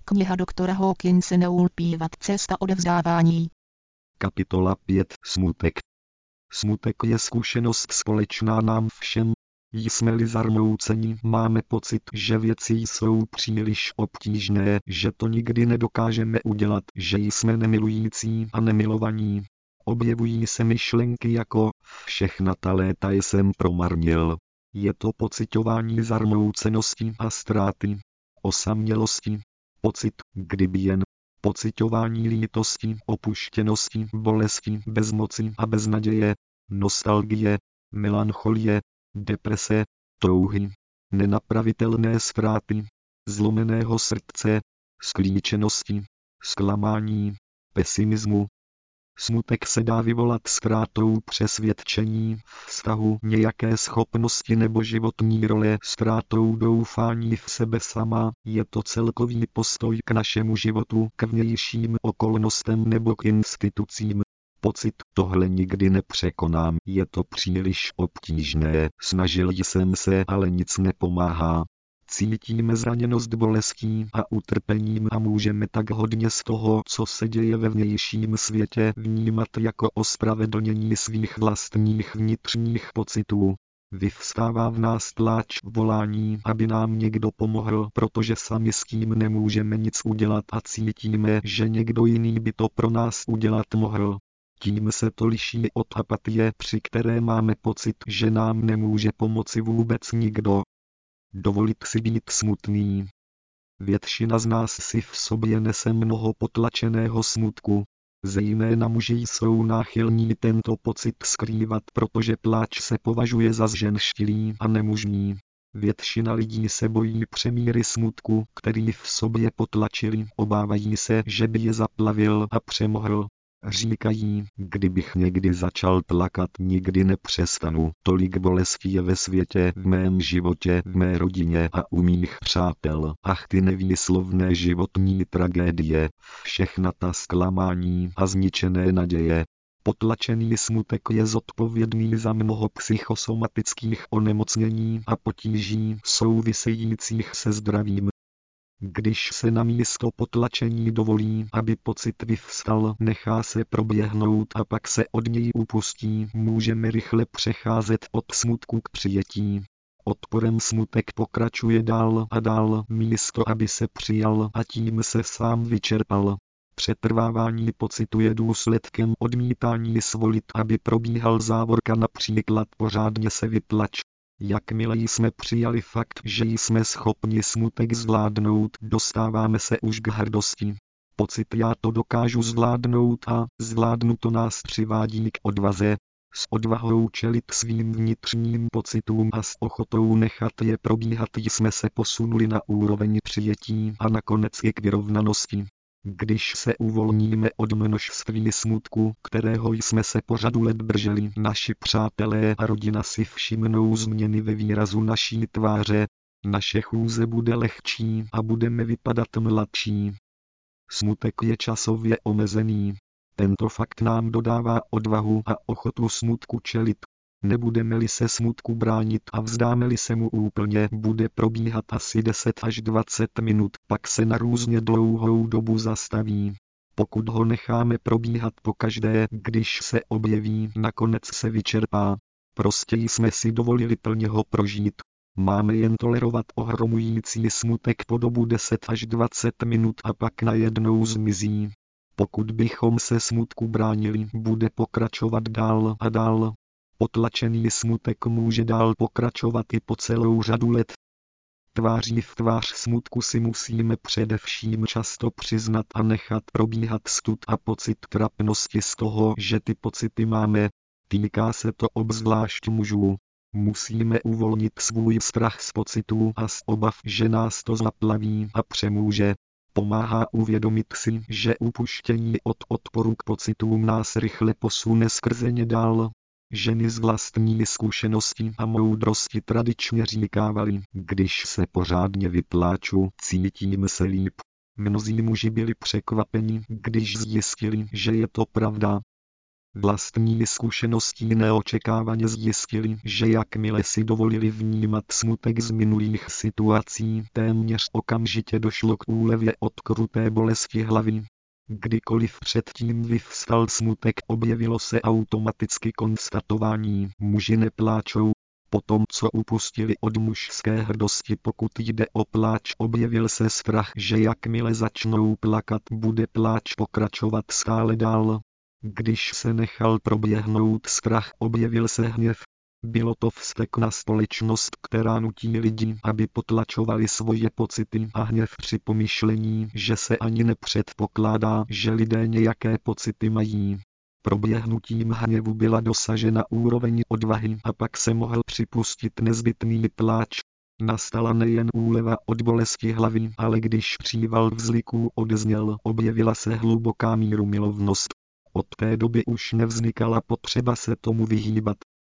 Kniha doktora Hawkinse Neulpívat cesta odevzdávání. Kapitola 5. Smutek. Smutek je zkušenost společná nám všem. Jsme-li zarmouceni, máme pocit, že věci jsou příliš obtížné, že to nikdy nedokážeme udělat, že jsme nemilující a nemilovaní. Objevují se myšlenky jako všechna ta léta jsem promarnil. Je to pociťování zarmoucenosti a ztráty, osamělosti, pocit, kdyby jen, pociťování lítosti, opuštěnosti, bolesti, bezmoci a beznaděje, nostalgie, melancholie, deprese, touhy, nenapravitelné ztráty, zlomeného srdce, sklíčenosti, zklamání, pesimismu. Smutek se dá vyvolat ztrátou přesvědčení, vztahu, nějaké schopnosti nebo životní role, ztrátou doufání v sebe sama. Je to celkový postoj k našemu životu, k vnějším okolnostem nebo k institucím. Pocit, tohle nikdy nepřekonám, je to příliš obtížné, snažil jsem se, ale nic nepomáhá. Cítíme zraněnost bolestí a utrpením a můžeme tak hodně z toho, co se děje ve vnějším světě, vnímat jako ospravedlnění svých vlastních vnitřních pocitů. Vyvstává v nás pláč, volání, aby nám někdo pomohl, protože sami s tím nemůžeme nic udělat a cítíme, že někdo jiný by to pro nás udělat mohl. Tím se to liší od apatie, při které máme pocit, že nám nemůže pomoci vůbec nikdo. Dovolit si být smutný. Většina z nás si v sobě nese mnoho potlačeného smutku. Zejména muži jsou náchylní tento pocit skrývat, protože pláč se považuje za zženštilý a nemužný. Většina lidí se bojí přemíry smutku, který v sobě potlačili, obávají se, že by je zaplavil a přemohl. Říkají, kdybych někdy začal plakat, nikdy nepřestanu. Tolik bolestí je ve světě, v mém životě, v mé rodině a u mých přátel. Ach, ty nevýslovné životní tragédie, všechna ta zklamání a zničené naděje. Potlačený smutek je zodpovědný za mnoho psychosomatických onemocnění a potíží souvisejících se zdravím. Když se na místo potlačení dovolí, aby pocit vyvstal, nechá se proběhnout a pak se od něj upustí, můžeme rychle přecházet od smutku k přijetí. Odporem smutek pokračuje dál a dál, místo aby se přijal a tím se sám vyčerpal. Přetrvávání pocitu je důsledkem odmítání svolit, aby probíhal závorka, například pořádně se vytlač. Jakmile jsme přijali fakt, že jsme schopni smutek zvládnout, dostáváme se už k hrdosti. Pocit já to dokážu zvládnout a zvládnu to nás přivádí k odvaze. S odvahou čelit svým vnitřním pocitům a s ochotou nechat je probíhat jsme se posunuli na úroveň přijetí a nakonec i k vyrovnanosti. Když se uvolníme od množství smutku, kterého jsme se po řadu let drželi, naši přátelé a rodina si všimnou změny ve výrazu naší tváře, naše chůze bude lehčí a budeme vypadat mladší. Smutek je časově omezený. Tento fakt nám dodává odvahu a ochotu smutku čelit. Nebudeme-li se smutku bránit a vzdáme-li se mu úplně, bude probíhat asi 10 až 20 minut, pak se na různě dlouhou dobu zastaví. Pokud ho necháme probíhat pokaždé, když se objeví, nakonec se vyčerpá. Prostě jsme si dovolili plně ho prožít. Máme jen tolerovat ohromující smutek po dobu 10 až 20 minut a pak najednou zmizí. Pokud bychom se smutku bránili, bude pokračovat dál a dál. Potlačený smutek může dál pokračovat i po celou řadu let. Tváří v tvář smutku si musíme především často přiznat a nechat probíhat stud a pocit trapnosti z toho, že ty pocity máme. Týká se to obzvlášť mužů. Musíme uvolnit svůj strach z pocitů a z obav, že nás to zaplaví a přemůže. Pomáhá uvědomit si, že upuštění od odporu k pocitům nás rychle posune skrze ně dál. Ženy z vlastní zkušenosti a moudrosti tradičně říkávaly, když se pořádně vypláču, cítím se líp. Mnozí muži byli překvapeni, když zjistili, že je to pravda. Vlastní zkušeností neočekávaně zjistili, že jakmile si dovolili vnímat smutek z minulých situací, téměř okamžitě došlo k úlevě od kruté bolesti hlavy. Kdykoliv předtím vyvstal smutek, objevilo se automaticky konstatování: muži nepláčou. Potom, co upustili od mužské hrdosti, pokud jde o pláč, objevil se strach, že jakmile začnou plakat, bude pláč pokračovat stále dál. Když se nechal proběhnout strach, objevil se hněv. Bylo to vztek na společnost, která nutí lidi, aby potlačovali svoje pocity, a hněv při pomyšlení, že se ani nepředpokládá, že lidé nějaké pocity mají. Proběhnutím hněvu byla dosažena úroveň odvahy a pak se mohl připustit nezbytný pláč. Nastala nejen úleva od bolesti hlavy, ale když příval vzliků odezněl, objevila se hluboká mírumilovnost. Od té doby už nevznikala potřeba se tomu vyhýbat.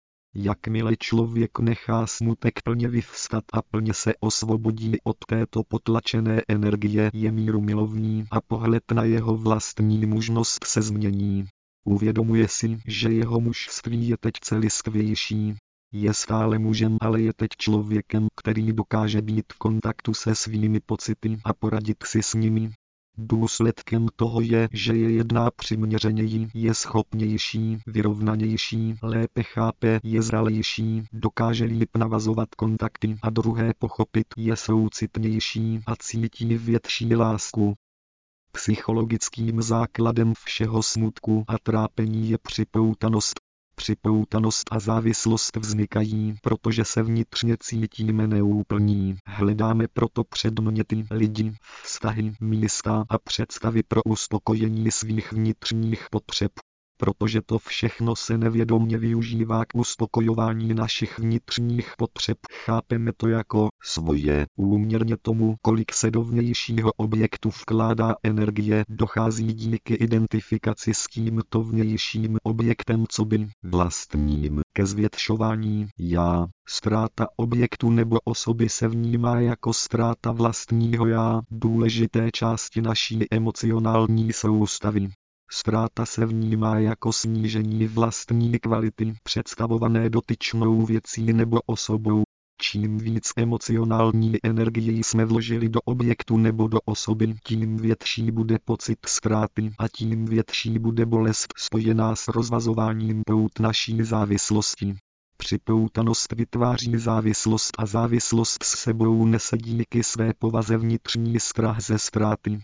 Jakmile člověk nechá smutek plně vyvstat a plně se osvobodí od této potlačené energie, je mírumilovný a pohled na jeho vlastní mužnost se změní. Uvědomuje si, že jeho mužství je teď celiskvější. Je stále mužem, ale je teď člověkem, který dokáže být v kontaktu se svými pocity a poradit si s nimi. Důsledkem toho je, že je jedná přiměřeněji, je schopnější, vyrovnanější, lépe chápe, je zralejší, dokáže líp navazovat kontakty a druhé pochopit, je soucitnější a cítí větší lásku. Psychologickým základem všeho smutku a trápení je připoutanost. Připoutanost a závislost vznikají, protože se vnitřně cítíme neúplní. Hledáme proto předměty, lidi, vztahy, místa a představy pro uspokojení svých vnitřních potřeb. Protože to všechno se nevědomně využívá k uspokojování našich vnitřních potřeb, chápeme to jako svoje. Úměrně tomu, kolik se do vnějšího objektu vkládá energie, dochází díky identifikaci s tímto vnějším objektem coby vlastním ke zvětšování já. Ztráta objektu nebo osoby se vnímá jako ztráta vlastního já, důležité části naší emocionální soustavy. Ztráta se vnímá jako snížení vlastní kvality představované dotyčnou věcí nebo osobou. Čím víc emocionální energii jsme vložili do objektu nebo do osoby, tím větší bude pocit ztráty a tím větší bude bolest spojená s rozvazováním pout naší závislosti. Připoutanost vytváří závislost a závislost s sebou nese díky své povaze vnitřní strach ze ztráty.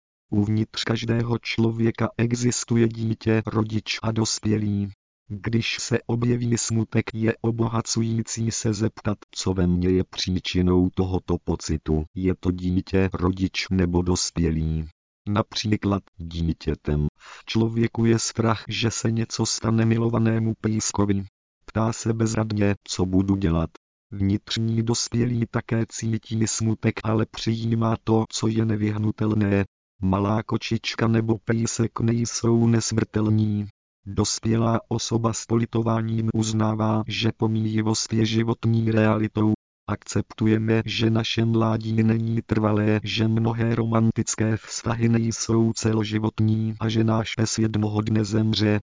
Uvnitř každého člověka existuje dítě, rodič a dospělý. Když se objeví smutek, je obohacující se zeptat, co ve mně je příčinou tohoto pocitu. Je to dítě, rodič nebo dospělý? Například dítětem. V člověku je strach, že se něco stane milovanému pejskovi. Ptá se bezradně, co budu dělat. Vnitřní dospělý také cítí smutek, ale přijímá to, co je nevyhnutelné. Malá kočička nebo pejsek nejsou nesmrtelní. Dospělá osoba s politováním uznává, že pomíjivost je životní realitou. Akceptujeme, že naše mládí není trvalé, že mnohé romantické vztahy nejsou celoživotní a že náš pes jednoho dne zemře.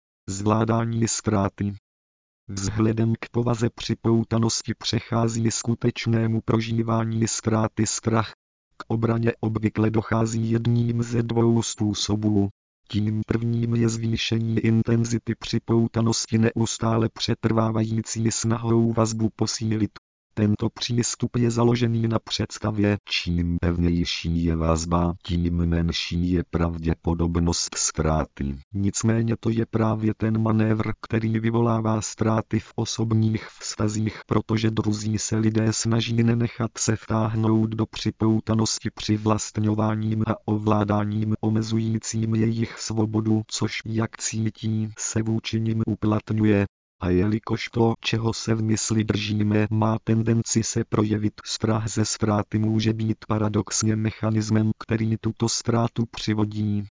Zvládání ztráty. Vzhledem k povaze připoutanosti přechází skutečnému prožívání ztráty strach. K obraně obvykle dochází jedním ze dvou způsobů. Tím prvním je zvýšení intenzity připoutanosti neustále přetrvávající snahou vazbu posílit. Tento přístup je založený na představě, čím pevnější je vazba, tím menší je pravděpodobnost ztráty. Nicméně to je právě ten manévr, který vyvolává ztráty v osobních vztazích, protože druzí se lidé snaží nenechat se vtáhnout do připoutanosti přivlastňováním a ovládáním omezujícím jejich svobodu, což, jak cítí, se vůči nim uplatňuje. A jelikož to, čeho se v mysli držíme, má tendenci se projevit, strach ze ztráty může být paradoxně mechanismem, který tuto ztrátu přivodí.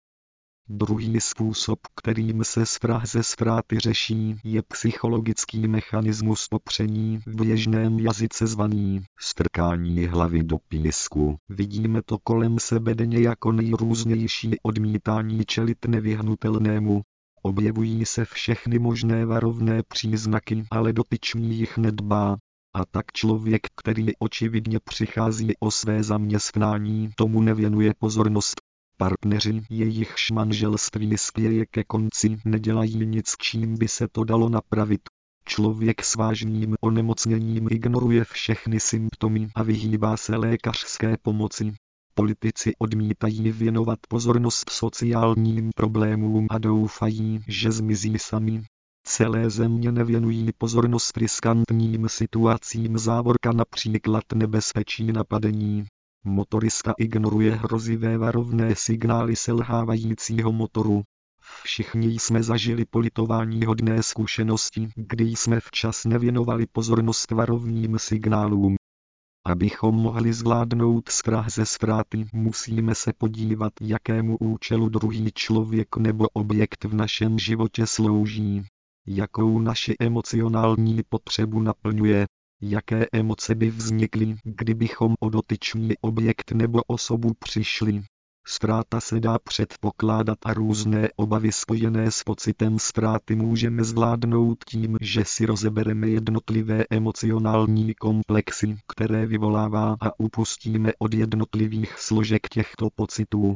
Druhý způsob, kterým se strach ze ztráty řeší, je psychologický mechanismus popření, v běžném jazyce zvaný strkání hlavy do písku. Vidíme to kolem sebe denně jako nejrůznější odmítání čelit nevyhnutelnému. Objevují se všechny možné varovné příznaky, ale dotyčný jich nedbá. A tak člověk, který očividně přichází o své zaměstnání, tomu nevěnuje pozornost. Partneři, jejichž manželství spěje ke konci, nedělají nic, čím by se to dalo napravit. Člověk s vážným onemocněním ignoruje všechny symptomy a vyhýbá se lékařské pomoci. Politici odmítají věnovat pozornost sociálním problémům a doufají, že zmizí sami. Celé země nevěnují pozornost riskantním situacím závorka, například nebezpečí napadení. Motorista ignoruje hrozivé varovné signály selhávajícího motoru. Všichni jsme zažili politováníhodné zkušenosti, kdy jsme včas nevěnovali pozornost varovným signálům. Abychom mohli zvládnout strach ze ztráty, musíme se podívat, jakému účelu druhý člověk nebo objekt v našem životě slouží. Jakou naši emocionální potřebu naplňuje, jaké emoce by vznikly, kdybychom o dotyčný objekt nebo osobu přišli. Ztráta se dá předpokládat a různé obavy spojené s pocitem ztráty můžeme zvládnout tím, že si rozebereme jednotlivé emocionální komplexy, které vyvolává, a upustíme od jednotlivých složek těchto pocitů.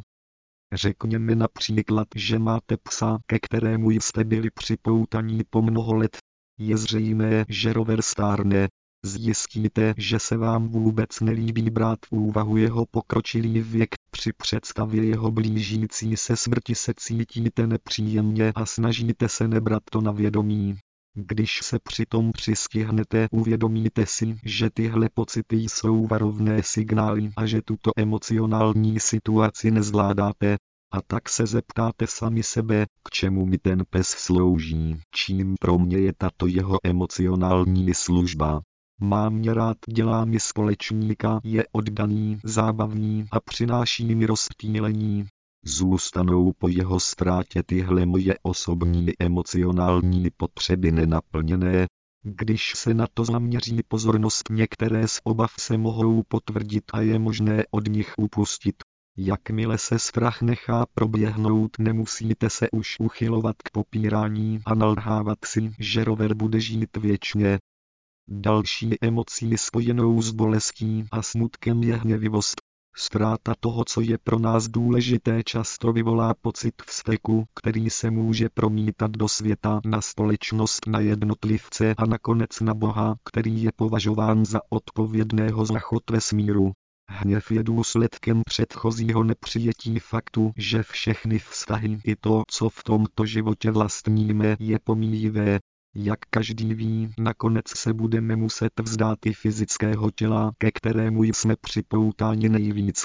Řekněme například, že máte psa, ke kterému jste byli připoutaní po mnoho let. Je zřejmé, že rover stárne. Zjistíte, že se vám vůbec nelíbí brát v úvahu jeho pokročilý věk. Při představě jeho blížící se smrti se cítíte nepříjemně a snažíte se nebrat to na vědomí. Když se přitom přistihnete, uvědomíte si, že tyhle pocity jsou varovné signály a že tuto emocionální situaci nezvládáte. A tak se zeptáte sami sebe, k čemu mi ten pes slouží, čím pro mě je tato jeho emocionální služba. Mám mě rád, dělá mi společníka, je oddaný, zábavný a přináší mi rozptýlení. Zůstanou po jeho ztrátě tyhle moje osobní emocionální potřeby nenaplněné? Když se na to zaměří pozornost, některé z obav se mohou potvrdit a je možné od nich upustit. Jakmile se strach nechá proběhnout, nemusíte se už uchylovat k popírání a nalhávat si, že rover bude žít věčně. Další emocí spojenou s bolestí a smutkem je hněvivost. Ztráta toho, co je pro nás důležité, často vyvolá pocit vzteku, který se může promítat do světa, na společnost, na jednotlivce a nakonec na Boha, který je považován za odpovědného za chod vesmíru. Hněv je důsledkem předchozího nepřijetí faktu, že všechny vztahy i to, co v tomto životě vlastníme, je pomíjivé. Jak každý ví, nakonec se budeme muset vzdát i fyzického těla, ke kterému jsme připoutáni nejvíc.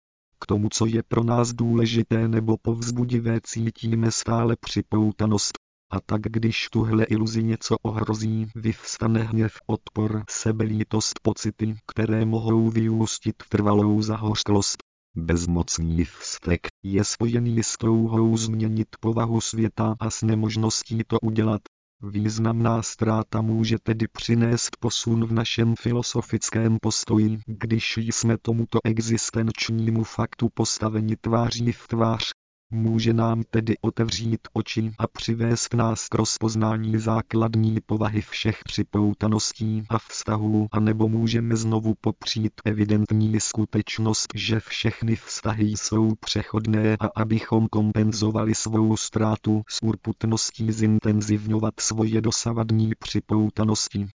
K tomu, co je pro nás důležité nebo povzbudivé, cítíme stále připoutanost. A tak když tuhle iluzi něco ohrozí, vyvstane hněv, odpor, sebelítost, pocity, které mohou vyústit v trvalou zahořklost. Bezmocný vztek je spojený s touhou změnit povahu světa a s nemožností to udělat. Významná ztráta může tedy přinést posun v našem filosofickém postoji, když jsme tomuto existenčnímu faktu postaveni tváří v tvář. Může nám tedy otevřít oči a přivést nás k rozpoznání základní povahy všech připoutaností a vztahů, anebo můžeme znovu popřít evidentní skutečnost, že všechny vztahy jsou přechodné a abychom kompenzovali svou ztrátu s urputností zintenzivňovat svoje dosavadní připoutanosti.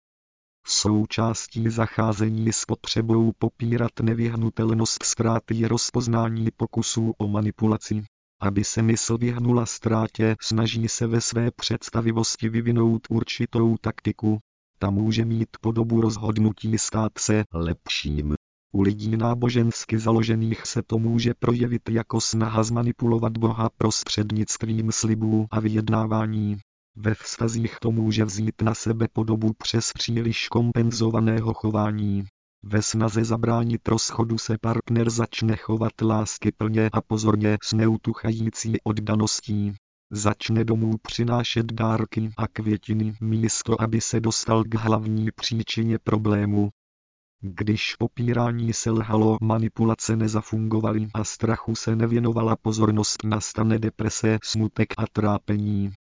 Součástí zacházení s potřebou popírat nevyhnutelnost ztráty je rozpoznání pokusů o manipulaci. Aby se mysl vyhnula ztrátě, snaží se ve své představivosti vyvinout určitou taktiku. Ta může mít podobu rozhodnutí stát se lepším. U lidí nábožensky založených se to může projevit jako snaha zmanipulovat Boha prostřednictvím slibů a vyjednávání. Ve vztazích to může vzít na sebe podobu přes příliš kompenzovaného chování. Ve snaze zabránit rozchodu se partner začne chovat láskyplně a pozorně s neutuchající oddaností. Začne domů přinášet dárky a květiny, místo aby se dostal k hlavní příčině problému. Když popírání selhalo, manipulace nezafungovaly a strachu se nevěnovala pozornost, nastane deprese, smutek a trápení.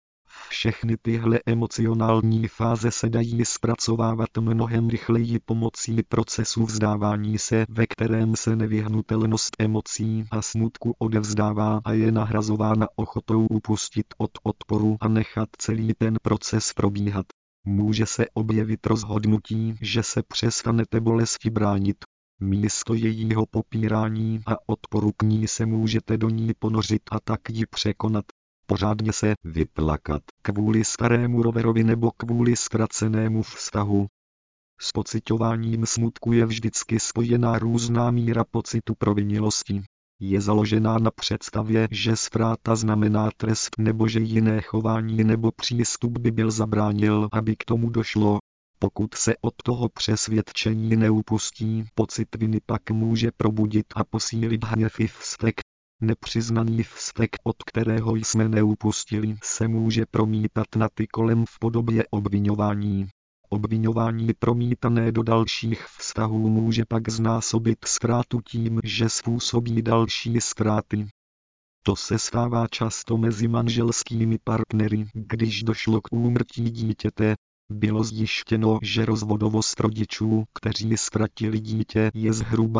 Všechny tyhle emocionální fáze se dají zpracovávat mnohem rychleji pomocí procesu vzdávání se, ve kterém se nevyhnutelnost emocí a smutku odevzdává a je nahrazována ochotou upustit od odporu a nechat celý ten proces probíhat. Může se objevit rozhodnutí, že se přestanete bolesti bránit. Místo jejího popírání a odporu k ní se můžete do ní ponořit a tak ji překonat. Pořádně se vyplakat kvůli starému roverovi nebo kvůli ztracenému vztahu. S pociťováním smutku je vždycky spojená různá míra pocitu provinilisti. Je založená na představě, že ztráta znamená trest nebo že jiné chování nebo přístup by byl zabránil, aby k tomu došlo. Pokud se od toho přesvědčení neupustí, pocit viny pak může probudit a posílit hněv i vztek. Nepřiznaný vztek, od kterého jsme neupustili, se může promítat na ty kolem v podobě obviňování. Obviňování promítané do dalších vztahů může pak znásobit ztrátu tím, že způsobí další ztráty. To se stává často mezi manželskými partnery, když došlo k úmrtí dítěte. Bylo zjištěno, že rozvodovost rodičů, kteří ztratili dítě, je zhruba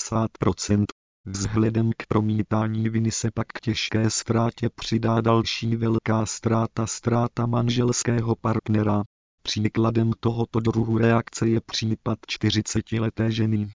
90%. Vzhledem k promítání viny se pak k těžké ztrátě přidá další velká ztráta manželského partnera. Příkladem tohoto druhu reakce je případ 40leté ženy.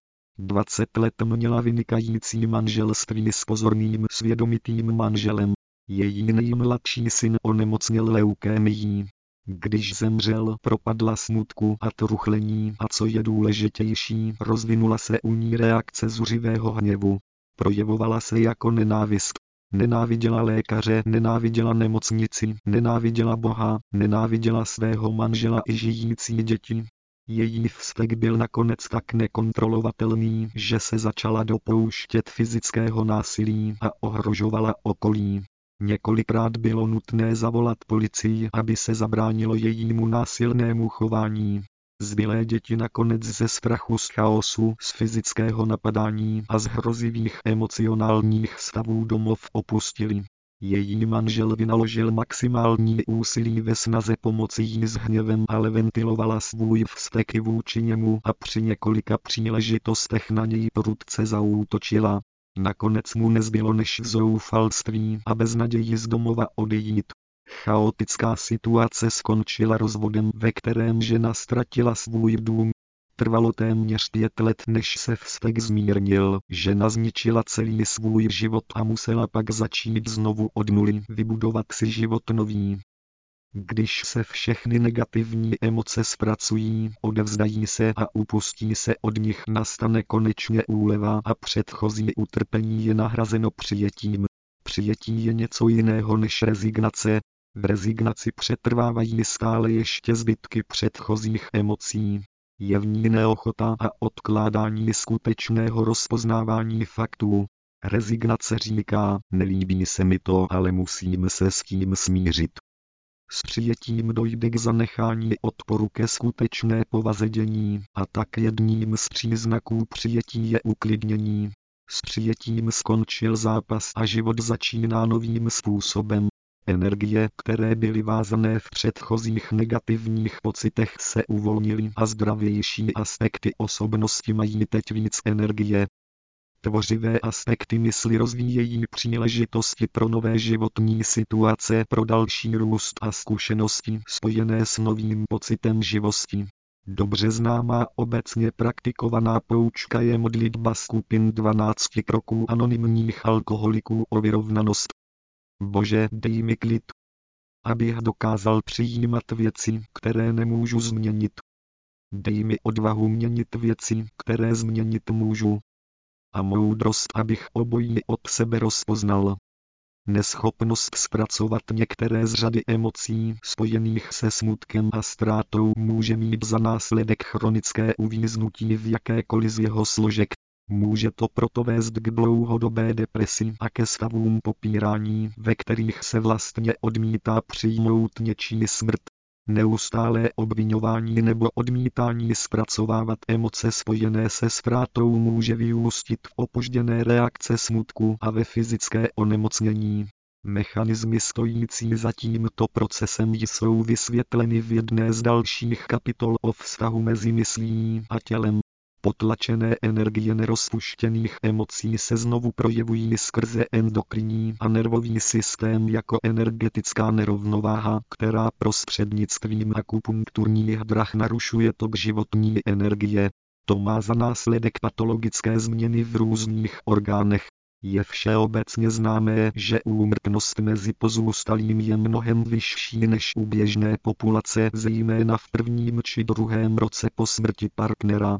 20 let měla vynikající manželství s pozorným svědomitým manželem. Její nejmladší syn onemocněl leukémií. Když zemřel, propadla smutku a truchlení a co je důležitější, rozvinula se u ní reakce zuřivého hněvu. Projevovala se jako nenávist. Nenáviděla lékaře, nenáviděla nemocnici, nenáviděla Boha, nenáviděla svého manžela i žijící děti. Její vztek byl nakonec tak nekontrolovatelný, že se začala dopouštět fyzického násilí a ohrožovala okolí. Několikrát bylo nutné zavolat policii, aby se zabránilo jejímu násilnému chování. Zbylé děti nakonec ze strachu z chaosu, z fyzického napadání a z hrozivých emocionálních stavů domov opustili. Její manžel vynaložil maximální úsilí ve snaze pomoci jí s hněvem, ale ventilovala svůj vztek vůči němu a při několika příležitostech na něj prudce zaútočila. Nakonec mu nezbylo než v zoufalství a beznaději z domova odejít. Chaotická situace skončila rozvodem, ve kterém žena ztratila svůj dům. Trvalo téměř 5 let, než se vztek zmírnil. Žena zničila celý svůj život a musela pak začít znovu od nuly, vybudovat si život nový. Když se všechny negativní emoce zpracují, odevzdají se a upustí se od nich, nastane konečně úleva a předchozí utrpení je nahrazeno přijetím. Přijetí je něco jiného než rezignace. V rezignaci přetrvávají stále ještě zbytky předchozích emocí. Je v ní neochota a odkládání skutečného rozpoznávání faktů. Rezignace říká, nelíbí se mi to, ale musím se s tím smířit. S přijetím dojde k zanechání odporu ke skutečné povaze dění a tak jedním z příznaků přijetí je uklidnění. S přijetím skončil zápas a život začíná novým způsobem. Energie, které byly vázané v předchozích negativních pocitech, se uvolnily a zdravější aspekty osobnosti mají teď víc energie. Tvořivé aspekty mysli rozvíjejí příležitosti pro nové životní situace, pro další růst a zkušenosti spojené s novým pocitem živosti. Dobře známá obecně praktikovaná poučka je modlitba skupin 12 kroků anonymních alkoholiků o vyrovnanost. Bože, dej mi klid, abych dokázal přijímat věci, které nemůžu změnit. Dej mi odvahu měnit věci, které změnit můžu. A moudrost, abych obojí od sebe rozpoznal. Neschopnost zpracovat některé z řady emocí spojených se smutkem a ztrátou může mít za následek chronické uvíznutí v jakékoliv z jeho složek. Může to proto vést k dlouhodobé depresi a ke stavům popírání, ve kterých se vlastně odmítá přijmout něčí smrt. Neustálé obviňování nebo odmítání zpracovávat emoce spojené se ztrátou může vyústit v opožděné reakce smutku a ve fyzické onemocnění. Mechanismy stojící za tímto procesem jsou vysvětleny v jedné z dalších kapitol o vztahu mezi myslí a tělem. Potlačené energie nerozpuštěných emocí se znovu projevují skrze endokrinní a nervový systém jako energetická nerovnováha, která prostřednictvím akupunkturních drah narušuje tok životní energie. To má za následek patologické změny v různých orgánech. Je všeobecně známé, že úmrtnost mezi pozůstalými je mnohem vyšší než u běžné populace, zejména v prvním či druhém roce po smrti partnera.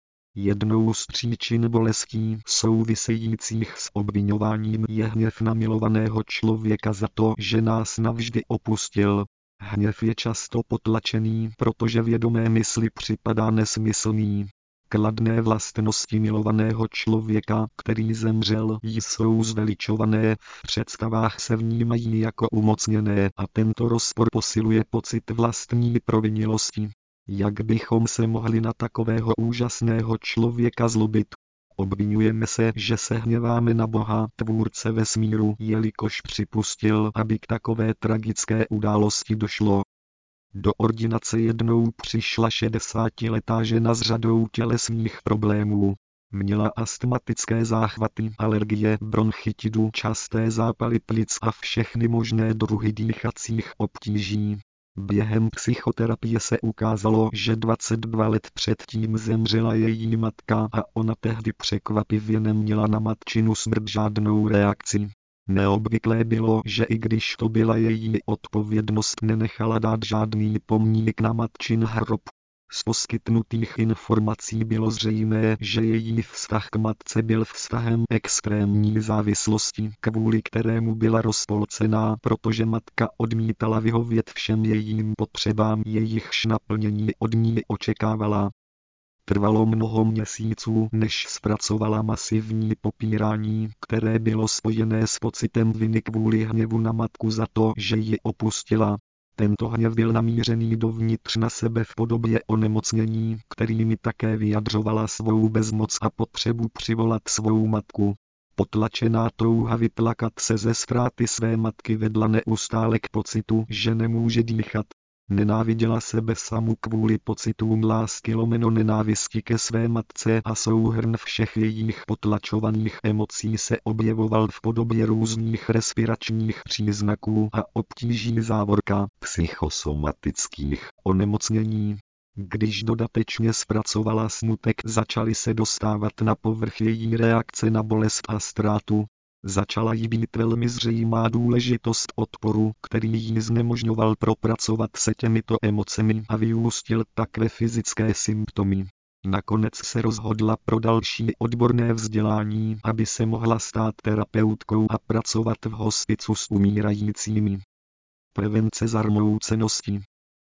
Jednou z příčin bolestí souvisejících s obviňováním je hněv na milovaného člověka za to, že nás navždy opustil. Hněv je často potlačený, protože vědomé mysli připadá nesmyslný. Kladné vlastnosti milovaného člověka, který zemřel, jsou zveličované, v představách se vnímají jako umocněné a tento rozpor posiluje pocit vlastní provinnilosti. Jak bychom se mohli na takového úžasného člověka zlobit? Obvinujeme se, že se hněváme na Boha, tvůrce vesmíru, jelikož připustil, aby k takové tragické události došlo. Do ordinace jednou přišla 60letá žena s řadou tělesných problémů. Měla astmatické záchvaty, alergie, bronchitidu, časté zápaly plic a všechny možné druhy dýchacích obtíží. Během psychoterapie se ukázalo, že 22 let předtím zemřela její matka a ona tehdy překvapivě neměla na matčinu smrt žádnou reakci. Neobvyklé bylo, že i když to byla její odpovědnost, nenechala dát žádný pomník na matčin hrob. Z poskytnutých informací bylo zřejmé, že její vztah k matce byl vztahem extrémní závislosti, kvůli kterému byla rozpolcená, protože matka odmítala vyhovět všem jejím potřebám, jejichž naplnění od ní očekávala. Trvalo mnoho měsíců, než zpracovala masivní popírání, které bylo spojené s pocitem viny kvůli hněvu na matku za to, že ji opustila. Tento hněv byl namířený dovnitř na sebe v podobě onemocnění, kterými také vyjadřovala svou bezmoc a potřebu přivolat svou matku. Potlačená touha vyplakat se ze ztráty své matky vedla neustále k pocitu, že nemůže dýchat. Nenáviděla sebe samu kvůli pocitům lásky lomeno nenávisti ke své matce a souhrn všech jejich potlačovaných emocí se objevoval v podobě různých respiračních příznaků a obtíží závorka psychosomatických onemocnění. Když dodatečně zpracovala smutek, začaly se dostávat na povrch její reakce na bolest a ztrátu. Začala jí být velmi zřejmá důležitost odporu, který jí znemožňoval propracovat se těmito emocemi a vyústil tak ve fyzické symptomy. Nakonec se rozhodla pro další odborné vzdělání, aby se mohla stát terapeutkou a pracovat v hospicu s umírajícími. Prevence zarmoucenosti.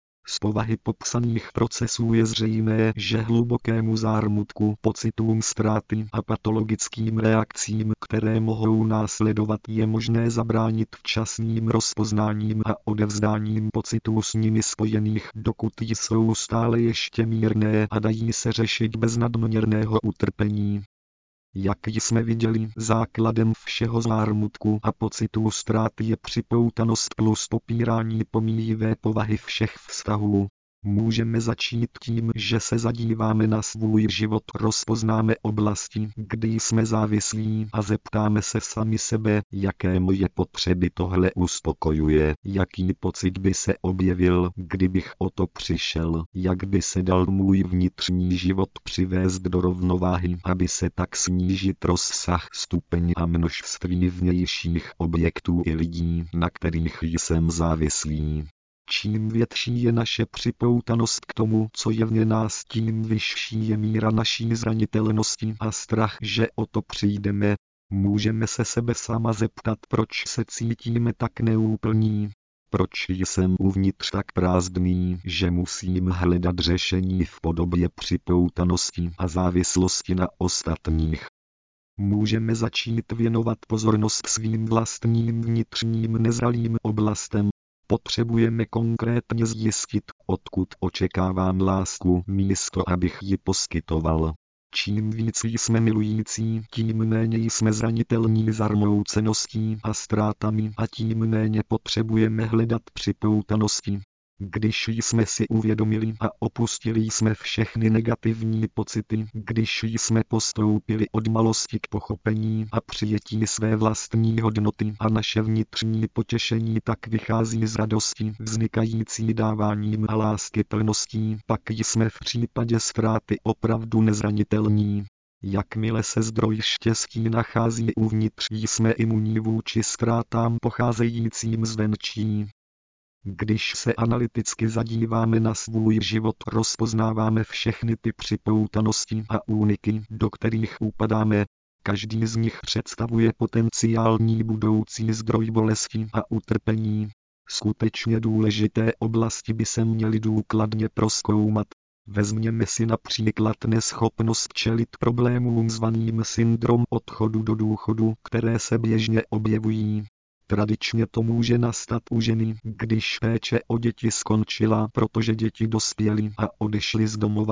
Z povahy popsaných procesů je zřejmé, že hlubokému zármutku, pocitům ztráty a patologickým reakcím, které mohou následovat, je možné zabránit včasným rozpoznáním a odevzdáním pocitů s nimi spojených, dokud jsou stále ještě mírné a dají se řešit bez nadměrného utrpení. Jak jsme viděli, základem všeho zármutku a pocitů ztráty je připoutanost plus popírání pomíjivé povahy všech vztahů. Můžeme začít tím, že se zadíváme na svůj život, rozpoznáme oblasti, kde jsme závislí a zeptáme se sami sebe, jaké moje potřeby tohle uspokojuje, jaký pocit by se objevil, kdybych o to přišel, jak by se dal můj vnitřní život přivést do rovnováhy, aby se tak snížit rozsah, stupeň a množství vnějších objektů i lidí, na kterých jsem závislý. Čím větší je naše připoutanost k tomu, co je vně nás, tím vyšší je míra naší zranitelnosti a strach, že o to přijdeme. Můžeme se sebe sama zeptat, proč se cítíme tak neúplní. Proč jsem uvnitř tak prázdný, že musím hledat řešení v podobě připoutanosti a závislosti na ostatních. Můžeme začít věnovat pozornost svým vlastním vnitřním nezralým oblastem. Potřebujeme konkrétně zjistit, odkud očekávám lásku, místo abych ji poskytoval. Čím víc jsme milující, tím méně jsme zranitelní zarmouceností a ztrátami a tím méně potřebujeme hledat připoutanosti. Když jsme si uvědomili a opustili jsme všechny negativní pocity, když jsme postoupili od malosti k pochopení a přijetí své vlastní hodnoty a naše vnitřní potěšení tak vychází z radosti vznikající dáváním a láskyplností, pak jsme v případě ztráty opravdu nezranitelní. Jakmile se zdroj štěstí nachází uvnitř, jsme imunní vůči ztrátám pocházejícím zvenčí. Když se analyticky zadíváme na svůj život, rozpoznáváme všechny ty připoutanosti a úniky, do kterých upadáme. Každý z nich představuje potenciální budoucí zdroj bolesti a utrpení. Skutečně důležité oblasti by se měly důkladně prozkoumat. Vezměme si například neschopnost čelit problémům zvaným syndrom odchodu do důchodu, které se běžně objevují. Tradičně to může nastat u ženy, když péče o děti skončila, protože děti dospěly a odešly z domova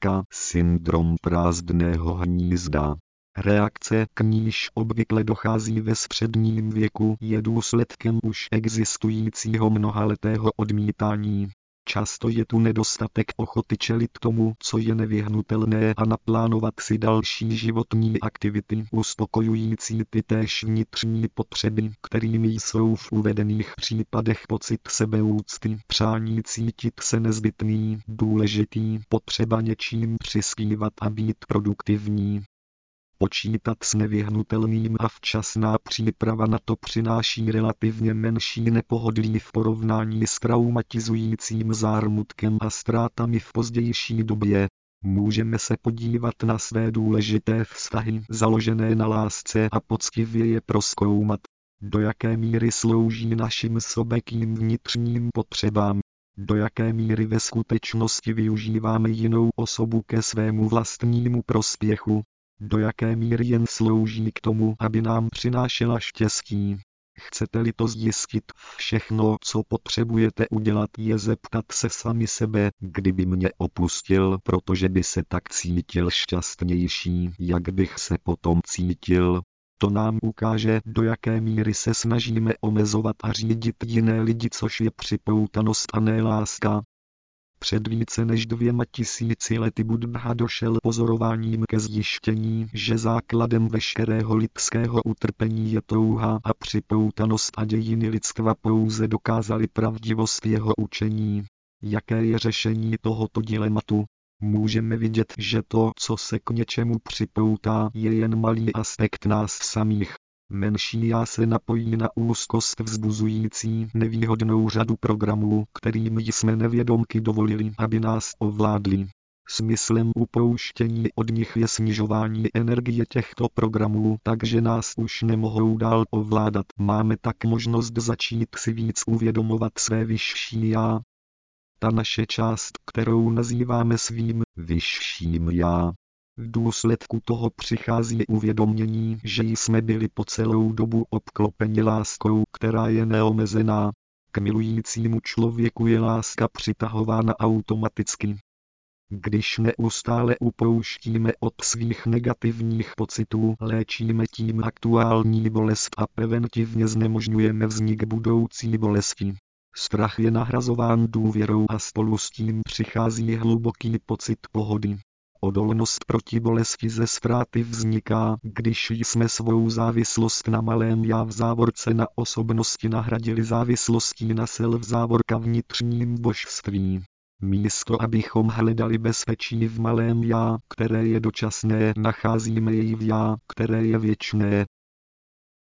syndrom prázdného hnízda. Reakce, k níž obvykle dochází ve středním věku, je důsledkem už existujícího mnohaletého odmítání. Často je tu nedostatek ochoty čelit tomu, co je nevyhnutelné a naplánovat si další životní aktivity uspokojující ty též vnitřní potřeby, kterými jsou v uvedených případech pocit sebeúcty, přání cítit se nezbytný, důležitý, potřeba něčím přispívat a být produktivní. Počítat s nevyhnutelným a včasná příprava na to přináší relativně menší nepohodlí v porovnání s traumatizujícím zármutkem a ztrátami v pozdější době. Můžeme se podívat na své důležité vztahy založené na lásce a poctivě je prozkoumat, do jaké míry slouží našim sobekým vnitřním potřebám, do jaké míry ve skutečnosti využíváme jinou osobu ke svému vlastnímu prospěchu, do jaké míry jen slouží k tomu, aby nám přinášela štěstí. Chcete-li to zjistit, všechno, co potřebujete udělat, je zeptat se sami sebe, kdyby mě opustil, protože by se tak cítil šťastnější, jak bych se potom cítil. To nám ukáže, do jaké míry se snažíme omezovat a řídit jiné lidi, což je připoutanost a ne láska. Před více než 2000 lety Buddha došel pozorováním ke zjištění, že základem veškerého lidského utrpení je touha a připoutanost a dějiny lidstva pouze dokázaly pravdivost jeho učení. Jaké je řešení tohoto dilematu? Můžeme vidět, že to, co se k něčemu připoutá, je jen malý aspekt nás samých. Menší já se napojí na úzkost vzbuzující nevýhodnou řadu programů, kterým jsme nevědomky dovolili, aby nás ovládli. Smyslem upouštění od nich je snižování energie těchto programů, takže nás už nemohou dál ovládat. Máme tak možnost začít si víc uvědomovat své vyšší já. Ta naše část, kterou nazýváme svým vyšším já. V důsledku toho přichází uvědomění, že jsme byli po celou dobu obklopeni láskou, která je neomezená. K milujícímu člověku je láska přitahována automaticky. Když neustále upouštíme od svých negativních pocitů, léčíme tím aktuální bolest a preventivně znemožňujeme vznik budoucí bolesti. Strach je nahrazován důvěrou a spolu s tím přichází hluboký pocit pohody. Odolnost proti bolesti ze ztráty vzniká, když jsme svou závislost na malém já v závorce na osobnosti nahradili závislostí na vnitřním božství. Místo abychom hledali bezpečí v malém já, které je dočasné, nacházíme jej v já, které je věčné.